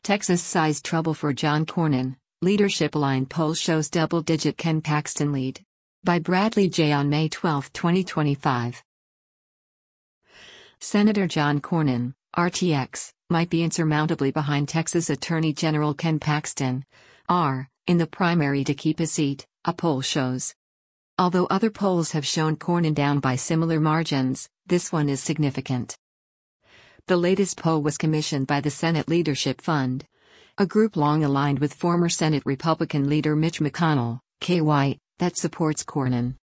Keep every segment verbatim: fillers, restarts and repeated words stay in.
Texas-sized trouble for John Cornyn, leadership line poll shows double-digit Ken Paxton lead. By Bradley J. on May twelfth, twenty twenty-five. Senator John Cornyn, R T X, might be insurmountably behind Texas Attorney General Ken Paxton, R, in the primary to keep his seat, a poll shows. Although other polls have shown Cornyn down by similar margins, this one is significant. The latest poll was commissioned by the Senate Leadership Fund, a group long aligned with former Senate Republican leader Mitch McConnell, K Y, that supports Cornyn.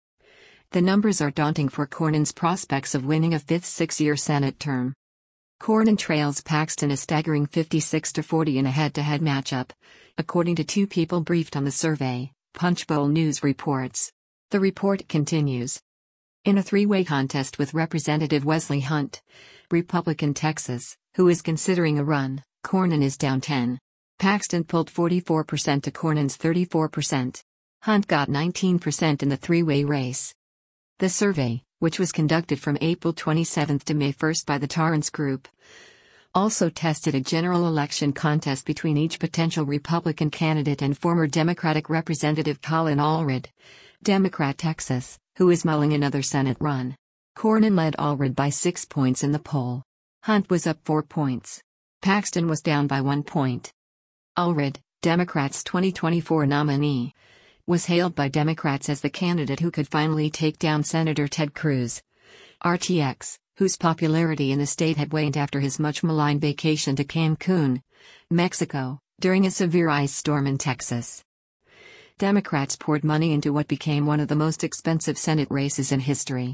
The numbers are daunting for Cornyn's prospects of winning a fifth six-year Senate term. Cornyn trails Paxton a staggering fifty-six to forty in a head-to-head matchup, according to two people briefed on the survey, Punchbowl News reports. The report continues. In a three-way contest with Representative Wesley Hunt, Republican Texas, who is considering a run, Cornyn is down ten. Paxton pulled forty-four percent to Cornyn's thirty-four percent. Hunt got nineteen percent in the three-way race. The survey, which was conducted from April twenty-seventh to May first by the Torrance Group, also tested a general election contest between each potential Republican candidate and former Democratic Representative Colin Allred, Democrat Texas, who is mulling another Senate run. Cornyn led Allred by six points in the poll. Hunt was up four points. Paxton was down by one point. Allred, Democrats' twenty twenty-four nominee, was hailed by Democrats as the candidate who could finally take down Senator Ted Cruz. R T X, whose popularity in the state had waned after his much-maligned vacation to Cancun, Mexico, during a severe ice storm in Texas. Democrats poured money into what became one of the most expensive Senate races in history.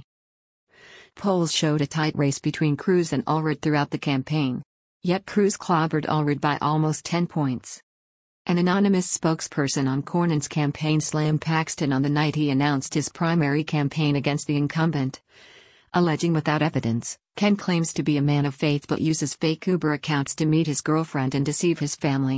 Polls showed a tight race between Cruz and Allred throughout the campaign. Yet Cruz clobbered Allred by almost ten points. An anonymous spokesperson on Cornyn's campaign slammed Paxton on the night he announced his primary campaign against the incumbent, alleging without evidence, Ken claims to be a man of faith but uses fake Uber accounts to meet his girlfriend and deceive his family.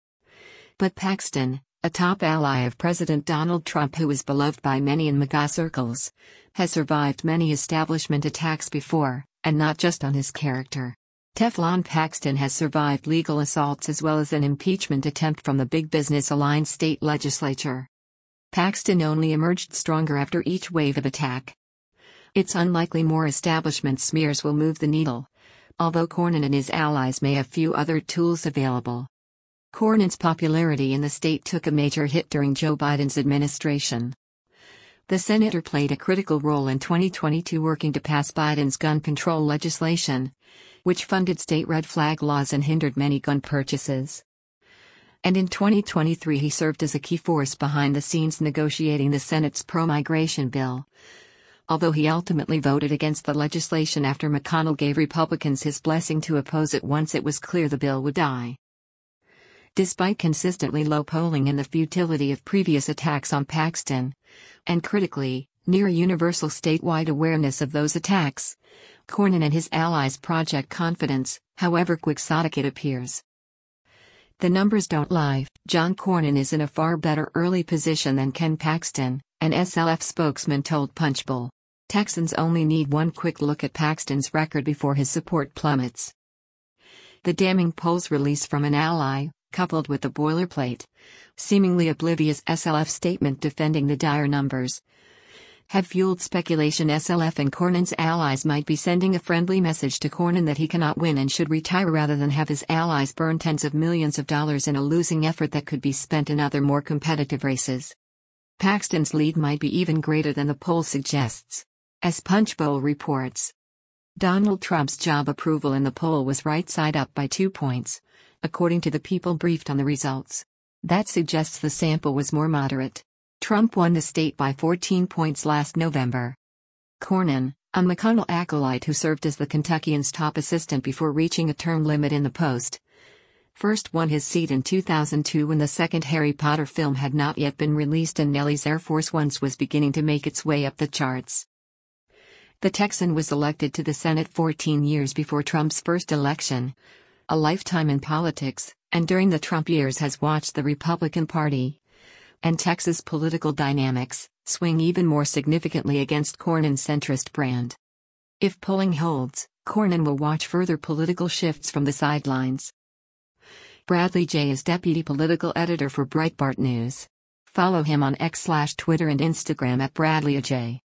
But Paxton, a top ally of President Donald Trump who is beloved by many in MAGA circles, has survived many establishment attacks before, and not just on his character. Teflon Paxton has survived legal assaults as well as an impeachment attempt from the big business-aligned state legislature. Paxton only emerged stronger after each wave of attack. It's unlikely more establishment smears will move the needle, although Cornyn and his allies may have few other tools available. Cornyn's popularity in the state took a major hit during Joe Biden's administration. The senator played a critical role in twenty twenty-two working to pass Biden's gun control legislation, which funded state red flag laws and hindered many gun purchases. And in twenty twenty-three he served as a key force behind the scenes negotiating the Senate's pro-migration bill, although he ultimately voted against the legislation after McConnell gave Republicans his blessing to oppose it once it was clear the bill would die. Despite consistently low polling and the futility of previous attacks on Paxton, and critically, near universal statewide awareness of those attacks, Cornyn and his allies project confidence, however quixotic it appears. The numbers don't lie. John Cornyn is in a far better early position than Ken Paxton, an S L F spokesman told Punchbowl. Texans only need one quick look at Paxton's record before his support plummets. The damning polls release from an ally, coupled with the boilerplate, seemingly oblivious S L F statement defending the dire numbers, have fueled speculation S L F and Cornyn's allies might be sending a friendly message to Cornyn that he cannot win and should retire rather than have his allies burn tens of millions of dollars in a losing effort that could be spent in other more competitive races. Paxton's lead might be even greater than the poll suggests. As Punchbowl reports, Donald Trump's job approval in the poll was right side up by two points, according to the people briefed on the results. That suggests the sample was more moderate. Trump won the state by fourteen points last November. Cornyn, a McConnell acolyte who served as the Kentuckian's top assistant before reaching a term limit in the post, first won his seat in two thousand two when the second Harry Potter film had not yet been released and Nellie's Air Force One was beginning to make its way up the charts. The Texan was elected to the Senate fourteen years before Trump's first election, a lifetime in politics, and during the Trump years has watched the Republican Party and Texas political dynamics swing even more significantly against Cornyn's centrist brand. If polling holds, Cornyn will watch further political shifts from the sidelines. Bradley Jay is deputy political editor for Breitbart News. Follow him on X slash Twitter and Instagram at Bradley J.